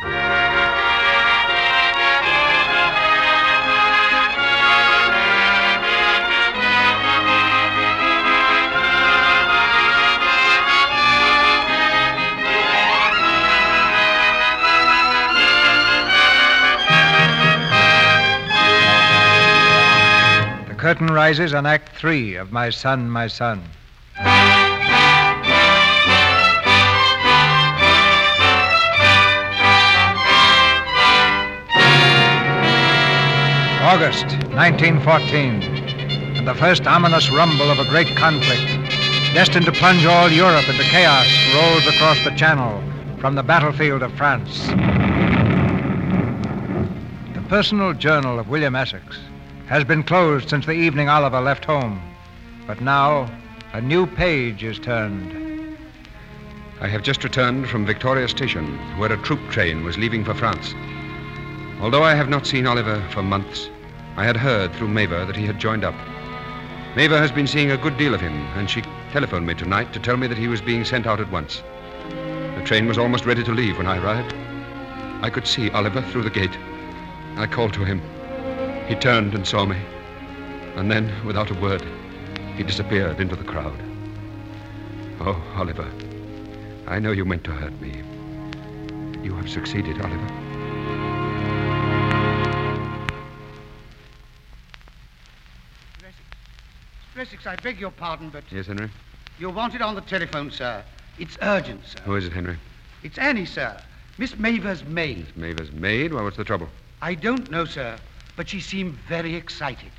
The curtain rises on Act 3 of My Son, My Son. August 1914, and the first ominous rumble of a great conflict, destined to plunge all Europe into chaos, rolls across the Channel from the battlefield of France. The personal journal of William Essex has been closed since the evening Oliver left home, but now a new page is turned. I have just returned from Victoria Station, where a troop train was leaving for France. Although I have not seen Oliver for months, I had heard through Mavor that he had joined up. Mavor has been seeing a good deal of him, and she telephoned me tonight to tell me that he was being sent out at once. The train was almost ready to leave when I arrived. I could see Oliver through the gate. I called to him. He turned and saw me. And then, without a word, he disappeared into the crowd. Oh, Oliver, I know you meant to hurt me. You have succeeded, Oliver. Essex, I beg your pardon, but... Yes, Henry? You're wanted on the telephone, sir. It's urgent, sir. Who is it, Henry? It's Annie, sir. Miss Mavor's maid. Miss Mavor's maid? Well, what's the trouble? I don't know, sir, but she seemed very excited.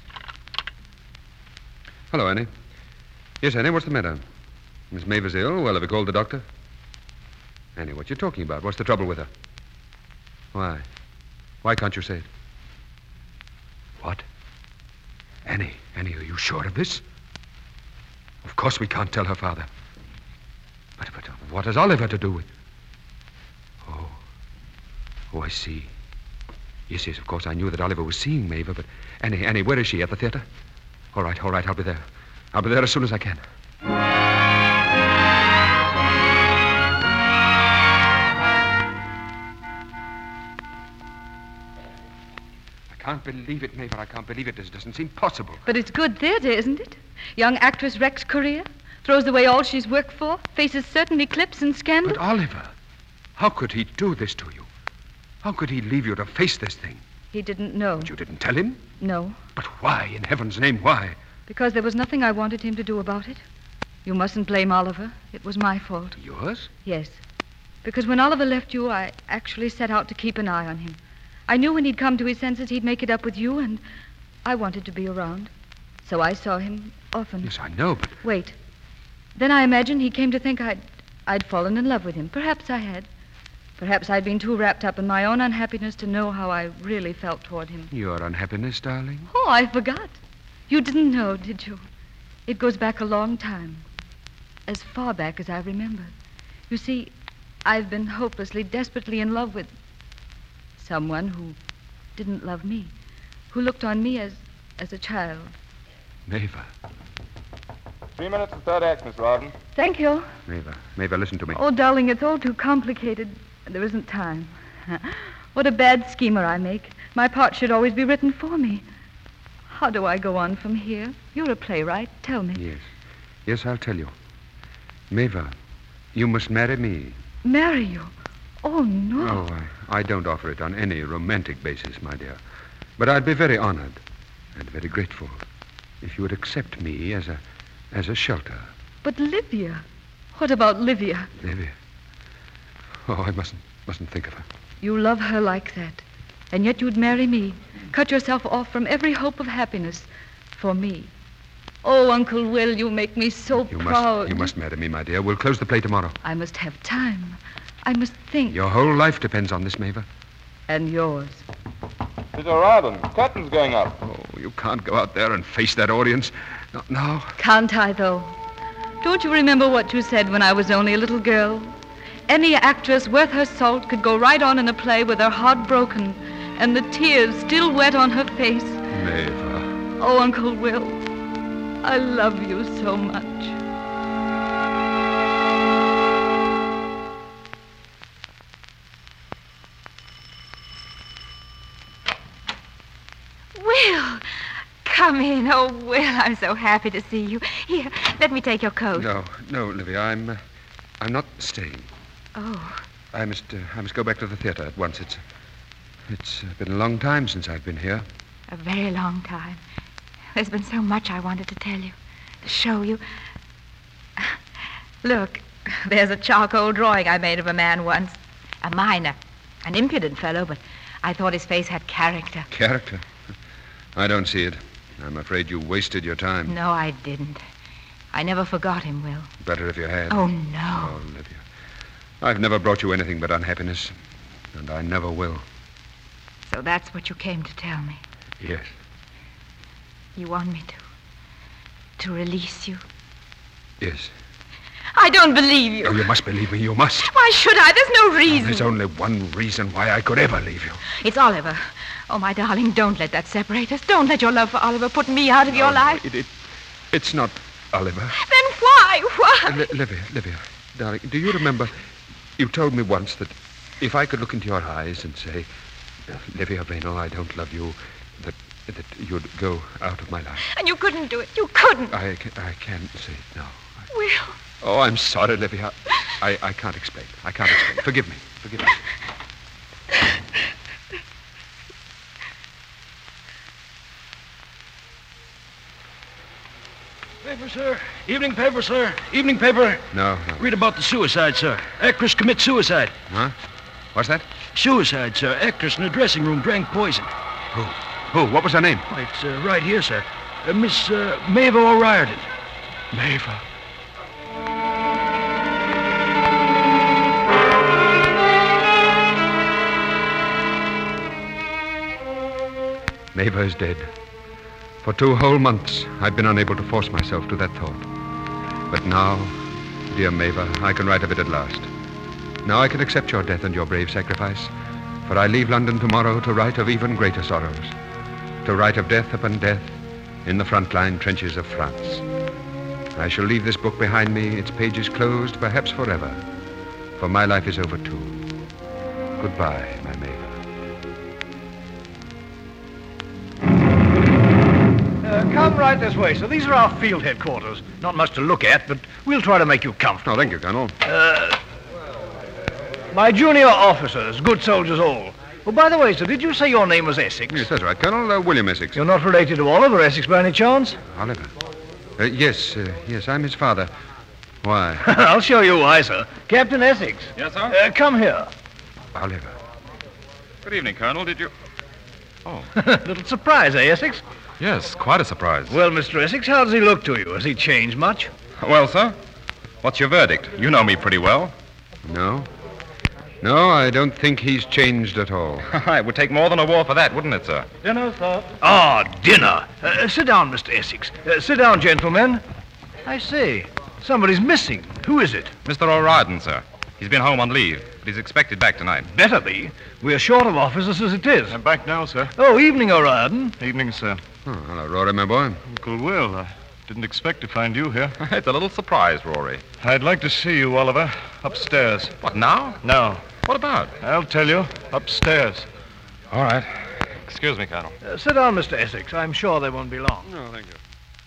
Hello, Annie. Yes, Annie, what's the matter? Miss Mavor's ill? Well, have you called the doctor? Annie, what you talking about? What's the trouble with her? Why? Why can't you say it? What? Annie, are you sure of this? Of course we can't tell her father. But what has Oliver to do with... Oh, I see. Yes, of course, I knew that Oliver was seeing Mavor, but... Annie, where is she? At the theater? All right, I'll be there. I'll be there as soon as I can. I can't believe it, Mavor. I can't believe it. This doesn't seem possible. But it's good theater, isn't it? Young actress wrecks career, throws away all she's worked for, faces certain eclipse and scandal. But Oliver, how could he do this to you? How could he leave you to face this thing? He didn't know. But you didn't tell him? No. But why, in heaven's name, why? Because there was nothing I wanted him to do about it. You mustn't blame Oliver. It was my fault. Yours? Yes. Because when Oliver left you, I actually set out to keep an eye on him. I knew when he'd come to his senses, he'd make it up with you, and I wanted to be around. So I saw him often. Yes, I know, but... Wait. Then I imagined he came to think I'd fallen in love with him. Perhaps I had. Perhaps I'd been too wrapped up in my own unhappiness to know how I really felt toward him. Your unhappiness, darling? Oh, I forgot. You didn't know, did you? It goes back a long time. As far back as I remember. You see, I've been hopelessly, desperately in love with someone who didn't love me, who looked on me as a child. Maeva. 3 minutes and third act, Miss Rawdon. Thank you. Maeva, listen to me. Oh, darling, it's all too complicated. There isn't time. What a bad schemer I make. My part should always be written for me. How do I go on from here? You're a playwright. Tell me. Yes, I'll tell you. Maeva, you must marry me. Marry you? Oh, no. Oh, I don't offer it on any romantic basis, my dear. But I'd be very honored and very grateful if you would accept me as a shelter. But Livia? What about Livia? Livia? Oh, I mustn't think of her. You love her like that, and yet you'd marry me, cut yourself off from every hope of happiness for me. Oh, Uncle Will, you make me so proud. You must marry me, my dear. We'll close the play tomorrow. I must have time. I must think. Your whole life depends on this, Maeva. And yours. Mr. Rawdon, curtain's going up. Oh, you can't go out there and face that audience. No. Can't I, though? Don't you remember what you said when I was only a little girl? Any actress worth her salt could go right on in a play with her heart broken and the tears still wet on her face. Maeva. Oh, Uncle Will, I love you so much. Will! Come in. Oh, Will, I'm so happy to see you. Here, let me take your coat. No, Livia, I'm not staying. Oh. I must go back to the theater at once. It's been a long time since I've been here. A very long time. There's been so much I wanted to tell you, to show you. Look, there's a charcoal drawing I made of a man once. A miner. An impudent fellow, but I thought his face had character. Character? I don't see it. I'm afraid you wasted your time. No, I didn't. I never forgot him, Will. Better if you had. Oh, no. Oh, Livia. I've never brought you anything but unhappiness, and I never will. So that's what you came to tell me. Yes. You want me to release you? Yes. I don't believe you. Oh, you must believe me. You must. Why should I? There's no reason. There's only one reason why I could ever leave you. It's Oliver. Oh, my darling, don't let that separate us. Don't let your love for Oliver put me out of your life. It's not Oliver. Then why? Why? Livia, darling, do you remember you told me once that if I could look into your eyes and say, Livia Reno, I don't love you, that you'd go out of my life. And you couldn't do it. You couldn't. I can't say it now. Will. Oh, I'm sorry, Livia. I can't explain. Forgive me. Paper, sir. Evening paper, sir. Evening paper. No. Read about the suicide, sir. Actress commits suicide. Huh? What's that? Suicide, sir. Actress in a dressing room drank poison. Who? What was her name? Oh, it's right here, sir. Miss Maeva O'Riordan. Maeva. Maeva is dead. For 2 whole months, I've been unable to force myself to that thought. But now, dear Maeva, I can write of it at last. Now I can accept your death and your brave sacrifice, for I leave London tomorrow to write of even greater sorrows, to write of death upon death in the front-line trenches of France. I shall leave this book behind me, its pages closed, perhaps forever, for my life is over too. Goodbye, my Maeva. Come right this way, sir. These are our field headquarters. Not much to look at, but we'll try to make you comfortable. Oh, thank you, Colonel. My junior officers, good soldiers all. Oh, by the way, sir, did you say your name was Essex? Yes, that's right, Colonel. William Essex. You're not related to Oliver Essex by any chance? Oliver? Yes, I'm his father. Why? I'll show you why, sir. Captain Essex. Yes, sir? Come here. Oliver. Good evening, Colonel. Did you... Oh. Little surprise, eh, Essex? Yes, quite a surprise. Well, Mr. Essex, how does he look to you? Has he changed much? Well, sir, what's your verdict? You know me pretty well. No, I don't think he's changed at all. It would take more than a war for that, wouldn't it, sir? Dinner, sir. Ah, dinner. Sit down, Mr. Essex. Sit down, gentlemen. I say, somebody's missing. Who is it? Mr. O'Riordan, sir. He's been home on leave, but he's expected back tonight. Better be. We're short of officers as it is. I'm back now, sir. Oh, evening, O'Riordan. Evening, sir. Oh, hello, Rory, my boy. Uncle Will, I didn't expect to find you here. It's a little surprise, Rory. I'd like to see you, Oliver. Upstairs. What, now? Now. What about? I'll tell you. Upstairs. All right. Excuse me, Colonel. Sit down, Mr. Essex. I'm sure they won't be long. No, thank you.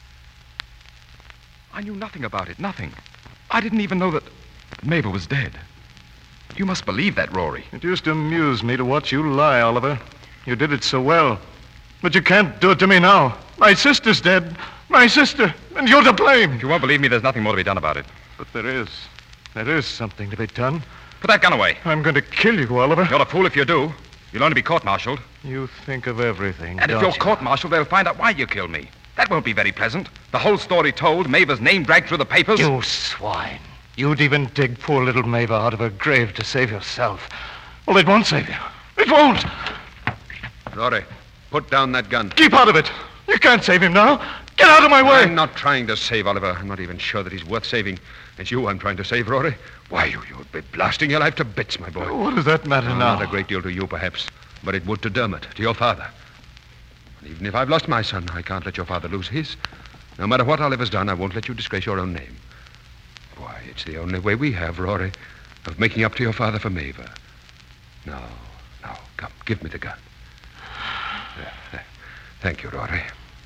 I knew nothing about it, nothing. I didn't even know that Mabel was dead. You must believe that, Rory. It used to amuse me to watch you lie, Oliver. You did it so well. But you can't do it to me now. My sister's dead. My sister. And you're to blame. If you won't believe me, there's nothing more to be done about it. But there is. There is something to be done. Put that gun away. I'm going to kill you, Oliver. You're a fool if you do. You'll only be court-martialed. You think of everything, And if don't you're you? court-martialed, they'll find out why you killed me. That won't be very pleasant. The whole story told, Maver's name dragged through the papers. You swine. You'd even dig poor little Maver out of her grave to save yourself. Well, it won't save you. It won't. Rory, put down that gun. Keep out of it. You can't save him now. Get out of my way. I'm not trying to save Oliver. I'm not even sure that he's worth saving. It's you I'm trying to save, Rory. Why, you'd be blasting your life to bits, my boy. What does that matter now? Not a great deal to you, perhaps. But it would to Dermot, to your father. And even if I've lost my son, I can't let your father lose his. No matter what Oliver's done, I won't let you disgrace your own name. Why, it's the only way we have, Rory, of making up to your father for Maver. No, come, give me the gun. There. Thank you, Rory.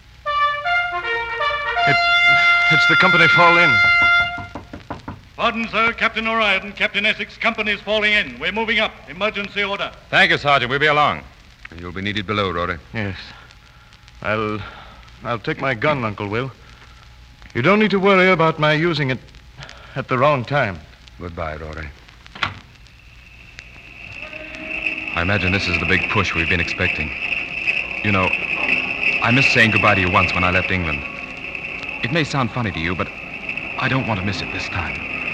It's the company fall in. Pardon, sir. Captain O'Riordan, Captain Essex, company's falling in. We're moving up. Emergency order. Thank you, Sergeant. We'll be along. And you'll be needed below, Rory. Yes. I'll take my gun, Uncle Will. You don't need to worry about my using it at the wrong time. Goodbye, Rory. I imagine this is the big push we've been expecting. You know, I missed saying goodbye to you once when I left England. It may sound funny to you, but I don't want to miss it this time.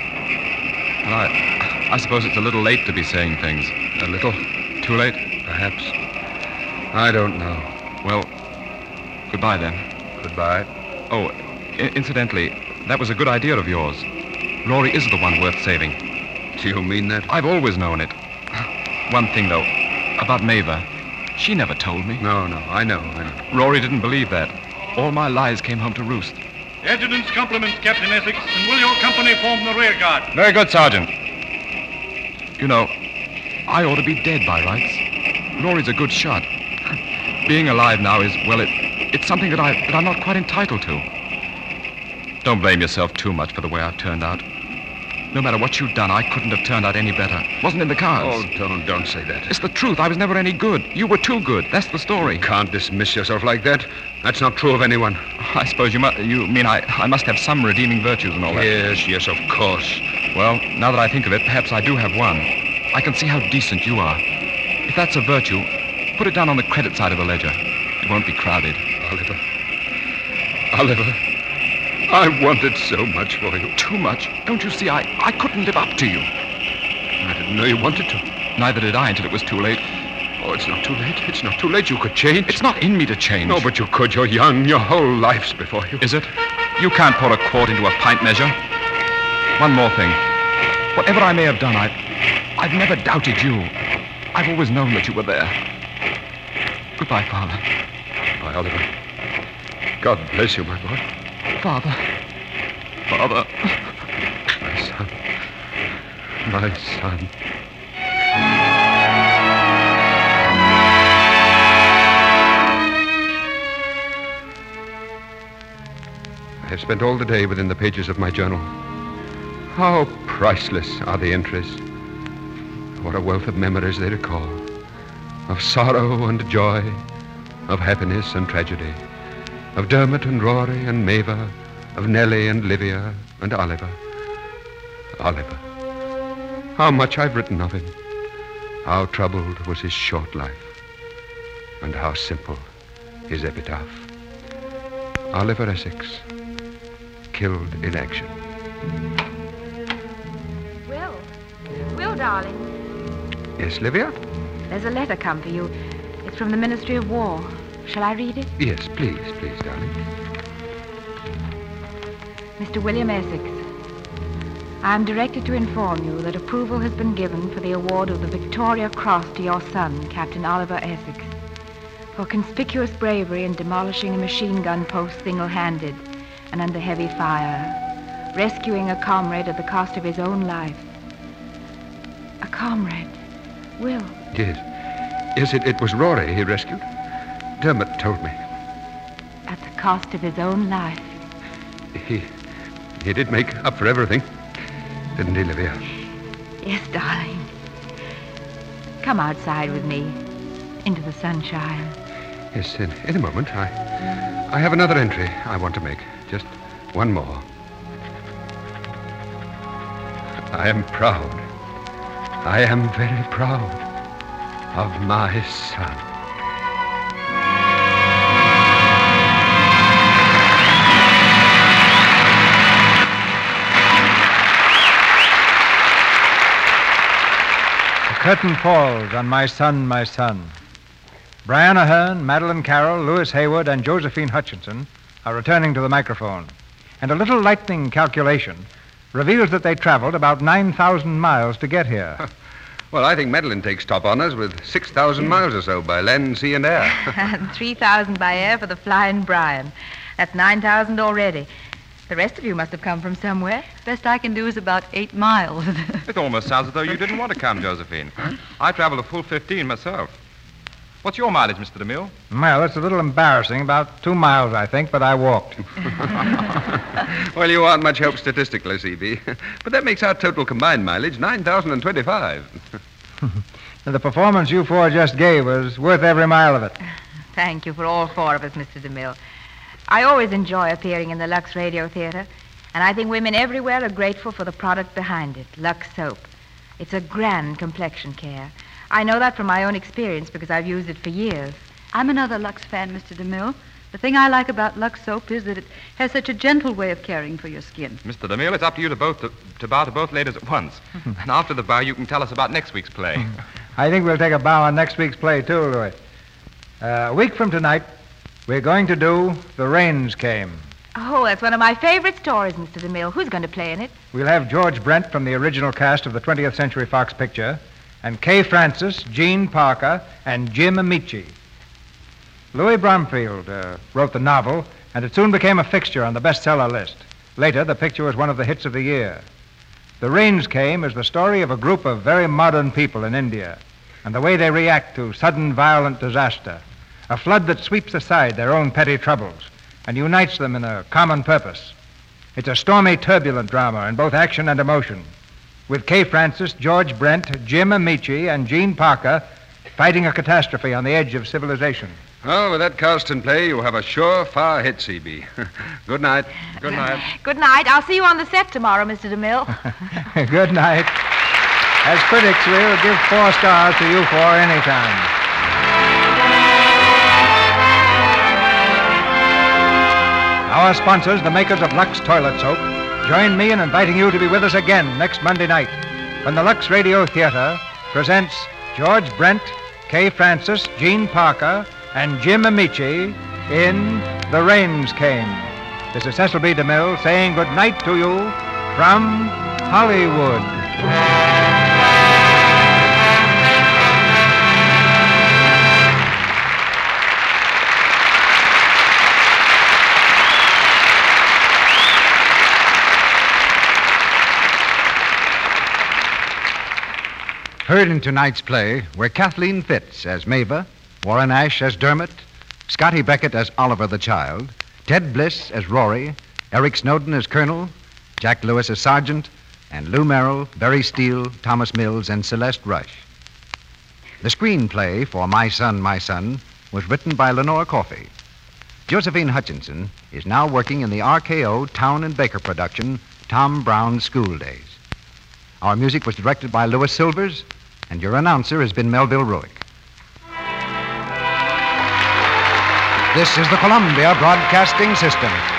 And I suppose it's a little late to be saying things. A little? Too late? Perhaps. I don't know. Well, goodbye then. Goodbye. Oh, incidentally, that was a good idea of yours. Rory is the one worth saving. Do you mean that? I've always known it. One thing, though, about Maver. She never told me. No, I know. Rory didn't believe that. All my lies came home to roost. Adjutant's compliments, Captain Essex, and will your company form the rear guard? Very good, Sergeant. You know, I ought to be dead by rights. Rory's a good shot. Being alive now is, well, it's something that I'm not quite entitled to. Don't blame yourself too much for the way I've turned out. No matter what you'd done, I couldn't have turned out any better. Wasn't in the cards. Oh, don't say that. It's the truth. I was never any good. You were too good. That's the story. You can't dismiss yourself like that. That's not true of anyone. I suppose you mean I must have some redeeming virtues and all that. Yes, of course. Well, now that I think of it, perhaps I do have one. I can see how decent you are. If that's a virtue, put it down on the credit side of the ledger. It won't be crowded. Oliver, I wanted so much for you. Too much? Don't you see, I couldn't live up to you. I didn't know you wanted to. Neither did I until it was too late. Oh, it's not too late. It's not too late. You could change. It's not in me to change. No, but you could. You're young. Your whole life's before you. Is it? You can't pour a quart into a pint measure. One more thing. Whatever I may have done, I've never doubted you. I've always known that you were there. Goodbye, Father. Goodbye, Oliver. God bless you, my boy. Father. Father. My son. My son. I have spent all the day within the pages of my journal. How priceless are the entries. What a wealth of memories they recall. Of sorrow and joy, of happiness and tragedy, of Dermot and Rory and Maver, of Nellie and Livia and Oliver. Oliver. How much I've written of him. How troubled was his short life. And how simple his epitaph. Oliver Essex, killed in action. Will, darling. Yes, Livia? There's a letter come for you. It's from the Ministry of War. Shall I read it? Yes, please, darling. Mr. William Essex, I am directed to inform you that approval has been given for the award of the Victoria Cross to your son, Captain Oliver Essex, for conspicuous bravery in demolishing a machine gun post single-handed and under heavy fire, rescuing a comrade at the cost of his own life. A comrade. Will. Yes, it was Rory he rescued. Dermot told me. At the cost of his own life. He did make up for everything, didn't he, Olivia? Yes, darling. Come outside with me, into the sunshine. Yes, in a moment. I have another entry I want to make. Just one more. I am proud. I am very proud of my son. Curtain falls on My Son, My Son. Brian Ahern, Madeline Carroll, Lewis Hayward, and Josephine Hutchinson are returning to the microphone. And a little lightning calculation reveals that they traveled about 9,000 miles to get here. Well, I think Madeline takes top honors with 6,000 miles or so by land, sea, and air. And 3,000 by air for the Flying Brian. That's 9,000 already. The rest of you must have come from somewhere. Best I can do is about 8 miles. It almost sounds as though you didn't want to come, Josephine. I traveled a full 15 myself. What's your mileage, Mr. DeMille? Well, it's a little embarrassing. About 2 miles, I think, but I walked. Well, you aren't much help statistically, C.B. But that makes our total combined mileage 9,025. The performance you four just gave was worth every mile of it. Thank you for all four of us, Mr. DeMille. I always enjoy appearing in the Lux Radio Theater, and I think women everywhere are grateful for the product behind it, Lux Soap. It's a grand complexion care. I know that from my own experience because I've used it for years. I'm another Lux fan, Mr. DeMille. The thing I like about Lux Soap is that it has such a gentle way of caring for your skin. Mr. DeMille, it's up to you to bow to both ladies at once. And after the bow, you can tell us about next week's play. I think we'll take a bow on next week's play, too, Louis. A week from tonight, we're going to do The Rains Came. Oh, that's one of my favorite stories, Mr. DeMille. Who's going to play in it? We'll have George Brent from the original cast of the 20th Century Fox picture, and Kay Francis, Gene Parker, and Jim Amici. Louis Bromfield wrote the novel, and it soon became a fixture on the bestseller list. Later, the picture was one of the hits of the year. The Rains Came is the story of a group of very modern people in India and the way they react to sudden violent disaster, a flood that sweeps aside their own petty troubles and unites them in a common purpose. It's a stormy, turbulent drama in both action and emotion, with Kay Francis, George Brent, Jim Amici, and Gene Parker fighting a catastrophe on the edge of civilization. Oh, with that cast and play, you'll have a surefire hit, C.B. Good night. Good night. Good night. I'll see you on the set tomorrow, Mr. DeMille. Good night. As critics, we'll give 4 stars to you four anytime. Our sponsors, the makers of Lux Toilet Soap, join me in inviting you to be with us again next Monday night when the Lux Radio Theater presents George Brent, Kay Francis, Gene Parker, and Jim Amici in The Rains Came. This is Cecil B. DeMille saying good night to you from Hollywood. Heard in tonight's play were Kathleen Fitz as Mava, Warren Ash as Dermot, Scotty Beckett as Oliver the Child, Ted Bliss as Rory, Eric Snowden as Colonel, Jack Lewis as Sergeant, and Lou Merrill, Barry Steele, Thomas Mills, and Celeste Rush. The screenplay for My Son, My Son was written by Lenore Coffey. Josephine Hutchinson is now working in the RKO Town and Baker production, Tom Brown's School Days. Our music was directed by Louis Silvers, and your announcer has been Melville Ruick. This is the Columbia Broadcasting System.